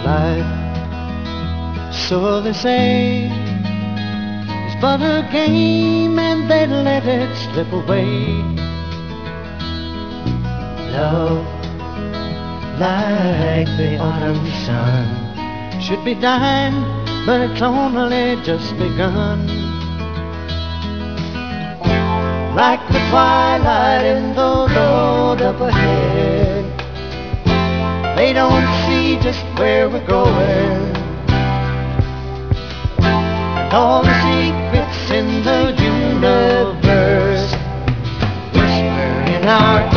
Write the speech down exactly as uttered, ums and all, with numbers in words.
life, so they say, is but a game and they let it slip away. Love, like the autumn sun, should be dying, but it's only just begun. Like the twilight in the road up ahead, they don't see just where we're going, and all the secrets in the universe whisper in our